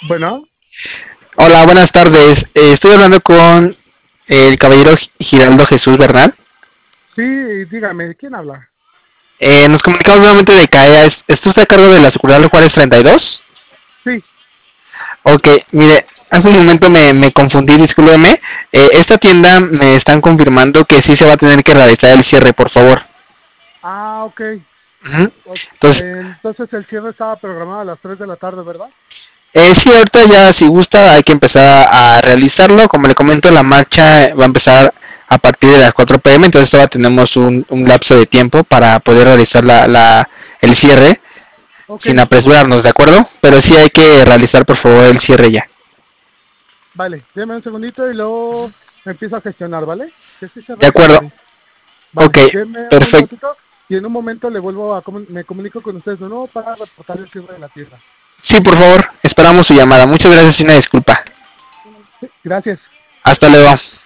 Bueno, Hola, buenas tardes. Estoy hablando con el caballero Giraldo Jesús Bernal. sí, dígame, ¿quién habla? Nos comunicamos nuevamente de CAEA. ¿Esto está a cargo de la sucursal Juárez 32? Sí, Ok, mire, hace un momento me confundí, discúlpeme. Esta tienda me están confirmando que sí se va a tener que realizar el cierre, por favor. ok. Ujú. O- Entonces, entonces el cierre estaba programado a las 3 de la tarde, ¿verdad? sí, ahorita ya si gusta hay que empezar a realizarlo. Como le comento, la marcha va a empezar a partir de las 4 p.m. Entonces todavía tenemos un lapso de tiempo para poder realizar el cierre Ok, sin apresurarnos, ¿de acuerdo? Pero sí hay que realizar por favor el cierre ya. vale, déme un segundito y luego empiezo a gestionar, ¿vale? Que sí sea De rápido, acuerdo. Mari. Ok, Vale, déme un perfecto. ratito y en un momento le vuelvo a, me comunico con ustedes de nuevo para reportar el cierre de la tienda. Sí, por favor, esperamos su llamada. Muchas gracias y una disculpa. Sí, gracias. Hasta luego.